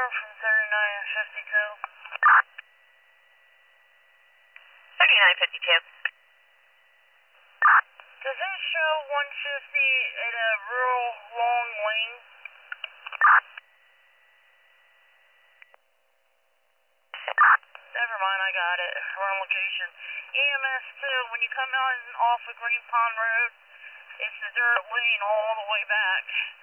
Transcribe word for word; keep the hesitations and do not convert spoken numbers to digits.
from thirty-nine fifty-two. thirty-nine fifty-two. Does it show one fifty at a real long lane? Never mind, I got it. Wrong location. E M S two, when you come out off of Green Pond Road, it's the dirt lane all the way back.